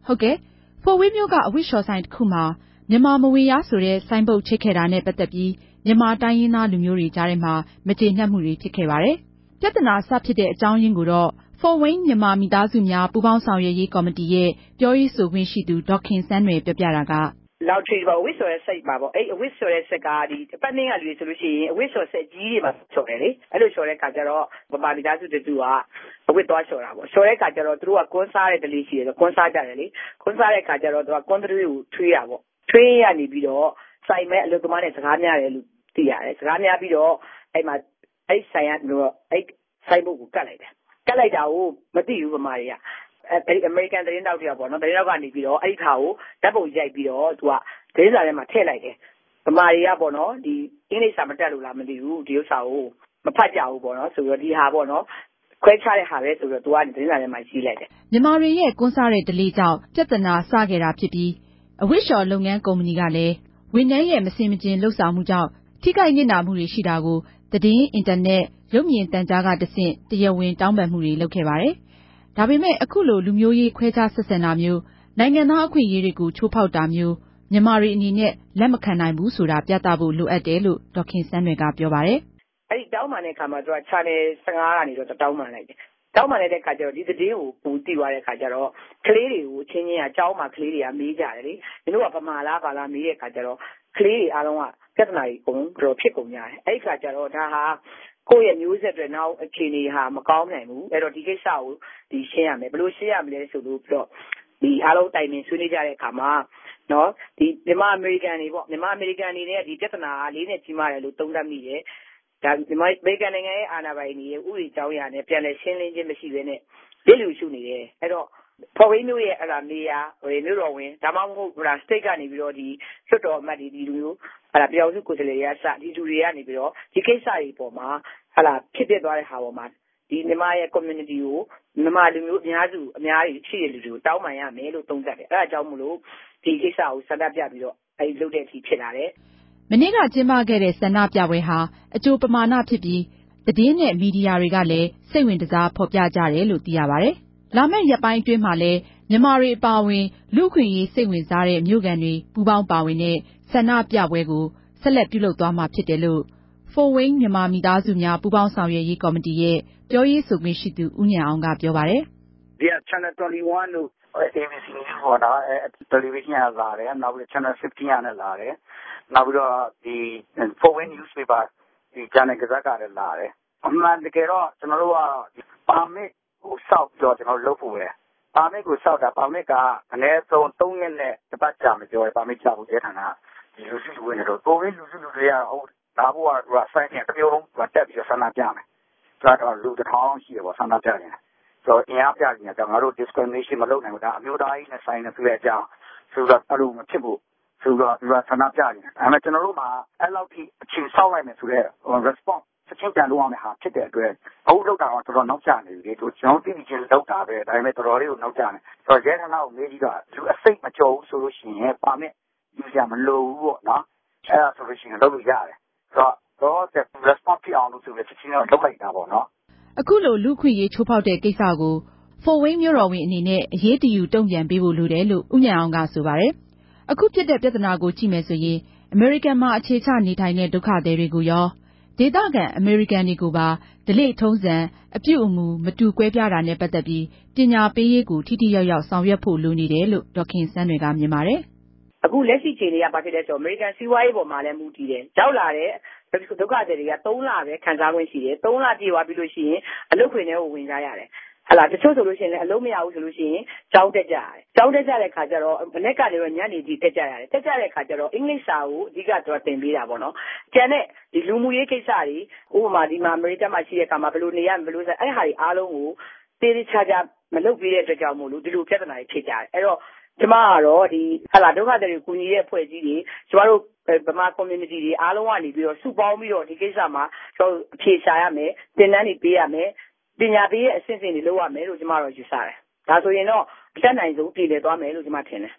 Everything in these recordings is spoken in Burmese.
ဟုတ်ကဲ့ ဖိုဝေးမျိုးကအဝတ်လျှော်ဆိုင်တစ်ခုမှာမြန်မာမဝင်ရဆိုတဲ့ဆိုင်းဘုတ်ချိတ်ခဲ့တာနဲ့ပတ်သက်ပြီးမြန်မာတိုင်းရင်းသားလူမျိုးတွေကြားထဲမှာမကျေနပ်မှုတွေဖြစ်ခဲ့ပါတယ်။ပြဿနာစဖြစ်တဲ့အကြောင်းရင်းကိုတော့ဖိုဝိန်းမြန်မာမိသားစုများပူးပေါင်းဆောင်ရွက်ရေးကော်မတီရဲ့ပြောရေးဆိုခွင့်ရှိသူဒေါက်ခင်စန်းနွယ်ပြောပြတာကလောက်ထရီပါအဝတ်ဆိုတဲ့စိတ်ပါပေါ့အဲ့အဝတ်ဆိုတဲ့စိတ်ကဒီအပတ်နှင်းကလူတွေဆိုလို့ရှိရင်အဝတ်ဆိုဆက်ကြီးတွေမှာချော်တယ်လေအဲ့လိုချော်တဲ့ခါကျတော့ဗမာမိသားစုတူကအဝတ်သွားချော်တာပေါ့ချော်တဲ့ခါကျတော့သူတို့ကကွန်းစားတဲ့ဒလေးရှိတယ်ကွန်းစားကြတယ်လေကွန်းစားတဲ့ခါကျတော့သူကကွန်းတွေးကိုထွေးတာပေါ့ထွေးရနေပြီးတော့ဆိုင်မဲ့အလုပ်သမားနဲ့စကားများတယ်လို့သိရတယ်စကားများပြီးတော့အဲ့မှာအဲ့ဆိုင်ကတော့အဲ့ဆိုင်ဘုတ်ကိုကတ်လိုက်တယ်ကတ်လိုက်တာကိုမသိဘူးဗမာတွေကအဲ့အမေရိကန်သတင်းတောက်တွေကပေါ့နော်သတင်းတောက်ကနေပြီးတော့အဲ့ဒီခါကိုဓာတ်ပုံရိုက်ပြီးတော့သူကဒင်းစာထဲမှာထည့်လိုက်တယ်ဗမာတွေကပေါ့နော်ဒီအင်္ဂလိပ်စာမတတ်လို့လားမသိဘူးဒီဥစ္စာကိုမဖတ်ကြဘူးပေါ့နော်ဆိုတော့ဒီဟာပေါ့နော်ခွဲခြားတဲ့ဟာပဲဆိုတော့သူကဒင်းစာထဲမှာရေးလိုက်တယ်မြန်မာတွေရဲ့ကွန်းစားတဲ့ဒလေးကြောင့်ပြဿနာစခဲ့တာဖြစ်ပြီးအဝတ်လျှော်လုပ်ငန်းကုမ္ပဏီကလည်းဝန်ထမ်းရဲ့မဆင်မခြင်လုပ်ဆောင်မှုကြောင့်ထိခိုက်နစ်နာမှုတွေရှိတာကိုသတင်းအင်တာနက်ရုပ်မြင်သံကြားကတဆင့်တရားဝင်တောင်းပန်မှုတွေလုပ်ခဲ့ပါတယ်။ဒါပေမဲ့အခုလိုလူမျိုးရေးခွဲခြားဆက်ဆံတာမျိုးနိုင်ငံသားအခွင့်အရေးတွေကိုချိုးဖောက်တာမျိုးမြန်မာတွေအနေနဲ့လက်မခံနိုင်ဘူးဆိုတာပြသဖို့လိုအပ်တယ်လို့ဒေါက်ခင်စန်းနွယ်ကပြောပါတယ်။အဲ့ဒီတောင်းပန်တဲ့အခါမှာသူက channel 15ကနေတော့တောင်းပန်လိုက်တယ်။တောင်းပန်လိုက်တဲ့အခါကျတော့ဒီသတင်းကိုပူသိသွားတဲ့အခါကျတော့ကလေးတွေကိုချင်းချင်းအเจ้าမှာကလေးတွေကမေးကြတယ်လေ။တို့ကဗမာလားဗာလားမေးတဲ့အခါကျတော့ကလေးတွေအားလုံးကပြဿနာကြီးအကုန်တော့ဖြစ်ကုန်ကြတယ်။အဲ့ဒီအခါကျတော့ဒါဟာကိုယ့်ရဲ့မျိုးဆက်တွေနောက်အခြေအနေဟာမကောင်းနိုင်ဘူးအဲ့တော့ဒီကိစ္စကိုဒီရှင်းရမယ်ဘယ်လိုရှင်းရမလဲဆိုလို့ပြီးတော့ဒီအားလုံးတိုင်ပင်ဆွေးနွေးကြတဲ့အခါမှာနော်ဒီမြန်မာအမေရိကန်တွေပေါ့မြန်မာအမေရိကန်တွေနဲ့ဒီပြဿနာကလေးနဲ့ကြီးမားတယ်လို့သုံးသပ်မိတယ်ဒါမြန်မာအမေရိကန်နိုင်ငံရဲ့အာဏာပိုင်တွေရဲ့ဥပဒေကြောင်းအရနဲ့ပြန်လည်ရှင်းလင်းခြင်းမရှိဘဲနဲ့ပြည်လူရှုနေတယ်အဲ့တော့ဖော်ဝေးမျိုးရဲ့အဲ့ဒါနေရာမြို့တော်ဝင်ဒါမှမဟုတ်ဟိုစတိတ်ကနေပြီးတော့ဒီလွှတ်တော်အမတ်တွေဒီလူမျိုးအဲ့ဒါပြောင်းစုကိုယ်စားလှယ်ရစဒီလူတွေကနေပြီးတော့ဒီကိစ္စတွေပေါ်မှာဟာလာဖြစ်ပြသွားတဲ့ဟာပေါ်မှာဒီမြန်မာရဲ့ community ကိုမြန်မာလူမျိုးအများကြီးရှိတဲ့လူတွေကိုတောင်းပန်ရမယ်လို့သုံးသပ်တယ်အဲ့ဒါကြောင့်မို့လို့ဒီကိစ္စကိုဆန္ဒပြပြီးတော့အဲ့ဒီလုပ်တဲ့အထိဖြစ်လာတယ်မနေ့ကကျင်းပခဲ့တဲ့ဆန္ဒပြပွဲဟာအကျိုးပမာဏဖြစ်ပြီးသတင်းနဲ့မီဒီယာတွေကလည်းစိတ်ဝင်တစားဖော်ပြကြတယ်လို့သိရပါတယ်လာမယ့်ရက်ပိုင်းအတွင်းမှာလည်းမြန်မာတွေအပါအဝင်လူ့အခွင့်အရေးစိတ်ဝင်စားတဲ့မြို့ခံတွေပူးပေါင်းပါဝင်တဲ့ဆန္ဒပြပွဲကိုဆက်လက်ပြုလုပ်သွားမှာဖြစ်တယ်လို့ဖိုဝိန်းမြန်မာမိသားစုများပူးပေါင်းဆောင်ရွက်ရေးကော်မတီရဲ့ပြောရေးဆိုခွင့်ရှိသူဦးဉာဏ်အောင်ကပြောပါတယ်။ဒီ Channel 21တို့ ABC ဟောတာtelevision ကလာတယ်နောက်ပြီး Channel 15ကလည်းလာတယ်နောက်ပြီးတော့ဒီ Foreign newspaper ဒီ Channel ကစားကလည်းလာတယ်အမှန်တကယ်တော့ကျွန်တော်တို့ကပါမစ်ကိုစောက်ပြောကျွန်တော်လုပ်ဖို့ပဲပါမစ်ကိုစောက်တာပါမစ်ကအနည်းဆုံး3ရက်နဲ့တစ်ပတ်ကြာမပြောပါမစ်ချဖို့ရဲဌာနဒီလူစုလူဝေးနေတော့ကိုဗစ်လူစုလူတွေရဟုတ်ဒါဘုရားကဆိုင်နေတမျိုးလုံးတက်ပြီးဆန္ဒပြမယ်ဆိုတော့လူတစ်ထောင်ရှိတယ်ပေါ့ဆန္ဒပြနေတယ်ဆိုတော့အင်အားပြနေကြငါတို့ discrimination မလုပ်နိုင်ဘူးဒါအမျိုးသားကြီးနဲ့ဆိုင်နေဆိုတဲ့အကြောင်းဆိုတော့အဲ့လိုမဖြစ်ဘူးဆိုတော့ဒီကဆန္ဒပြနေတယ်အဲ့မဲ့ကျွန်တော်တို့မှာအဲ့လောက်ထိအချိန်ဆောက်လိုက်မယ်ဆိုတော့ response ချက်ချင်းပြန်လုပ်ရမယ်ဟာဖြစ်တဲ့အတွက်အခုလောက်တာတော့တော်တော်နောက်ကျနေပြီတို့ကျွန်တော်သိနေချင်းလောက်တာပဲဒါပေမဲ့တော်တော်လေးကိုနောက်ကျနေဆိုတော့ရဲဌာနကိုမေးကြည့်တော့လူအစိတ်မကြော်ဘူးဆိုလို့ရှိရင်ပါမစ်ယူရမလို့ပေါ့နော်အဲ့ဒါဆိုလို့ရှိရင်လုပ်လို့ရတယ်ဆိုတော့ response ဖြစ်အောင်လို့ဆိုပြီးချက်ချင်းတော့လုပ်လိုက်တာပေါ့နော်အခုလိုလူခွင့်ရေးချိုးဖောက်တဲ့ကိစ္စကိုဖိုဝိန်းမြို့တော်ဝင်အနေနဲ့အရေးတယူတုံ့ပြန်ပေးဖို့လိုတယ်လို့ဦးဉာဏ်အောင်ကဆိုပါတယ်အခုဖြစ်တဲ့ပြဿနာကိုကြည့်မယ်ဆိုရင်အမေရိကန်မှာအခြေချနေထိုင်တဲ့ဒုက္ခသည်တွေကိုရောဒေသခံအမေရိကန်တွေကိုပါဓလေ့ထုံးစံအပြုအမူမတူကွဲပြားတာနဲ့ပတ်သက်ပြီးပညာပေးရေးကိုထိထိရောက်ရောက်ဆောင်ရွက်ဖို့လိုနေတယ်လို့ဒေါက်ခင်စန်းတွေကမြင်ပါတယ်အခုလက်ရှိချိန်တွေကဘာဖြစ်လဲဆိုတော့အမေရိကန်စီးပွားရေးပေါ်မှာလည်းမူတည်တယ်ကြောက်လာတဲ့ဒုက္ခသည်တွေက3လပဲခံစားခွင့်ရှိတယ်3လပြည့်သွားပြီလို့ရှိရင်အလုပ်ခွင်ထဲကိုဝင်ကြရတယ်ဟလာတချို့ဆိုလို့ရှိရင်လည်းအလုံးမရဘူးဆိုလို့ရှိရင်ကြောင်းတက်ကြရတယ်ကြောင်းတက်ကြတဲ့ခါကျတော့မနေ့ကနေတော့ညနေကြီးတက်ကြရတယ်တက်ကြတဲ့ခါကျတော့အင်္ဂလိပ်စာကိုအဓိကတော့သင်ပေးတာပေါ့နော်ကျန်တဲ့ဒီလူမှုရေးကိစ္စတွေဥပမာဒီမှာအမေရိကန်မှာရှိတဲ့အခါမှာဘယ်လိုနေရမလို့ဆိုအဲ့ဟာတွေအားလုံးကိုတေးသေးချာချာမလုပ်ပေးတဲ့အတွက်ကြောင့်မို့လို့ဒီလိုပြဿနာတွေဖြစ်ကြတယ်အဲ့တော့ကျမကတော့ဒီဟလာဒုက္ခသည်တွေကိုကူညီတဲ့အဖွဲ့အစည်းတွေကျမတို့ဗမာ community တွေအားလုံးကနေပြီးတော့စုပေါင်းပြီးတော့ဒီကိစ္စမှာကျွန်တော်အဖြေရှာရမယ်သင်တန်းတွေပေးရမယ်ပညာပေးရဲ့အဆင့်တွေလုပ်ရမယ်လို့ကျမတို့ယူဆတယ်ဒါဆိုရင်တော့အတက်နိုင်ဆုံးပြည်လည်သွားမယ်လို့ကျမထင်တယ်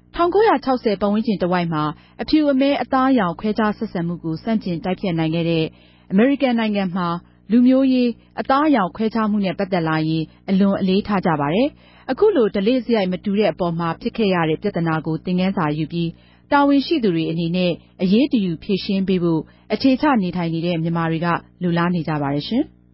1960ပတ်ဝန်းကျင်တဝိုက်မှာအဖြူအမဲအသားအရောင်ခွဲခြားဆက်ဆံမှုကိုစန့်ကျင်တိုက်ဖျက်နိုင်ခဲ့တဲ့အမေရိကန်နိုင်ငံမှာလူမျိုးရေးအသားအရောင်ခွဲခြားမှုနဲ့ပတ်သက်လာရင်အလွန်အလေးထားကြပါတယ်အခုလိုဓလေ့စရိုက်မတူတဲ့အပေါ်မှာဖြစ်ခဲ့ရတဲ့ပြဿနာကိုသင်ခန်းစာယူပြီးတာဝန်ရှိသူတွေအနေနဲ့အရေးတယူဖြေရှင်းပေးဖို့အခြေချနေထိုင်နေတဲ့မြန်မာတွေကလိုလားနေကြပါတယ်ရှင်။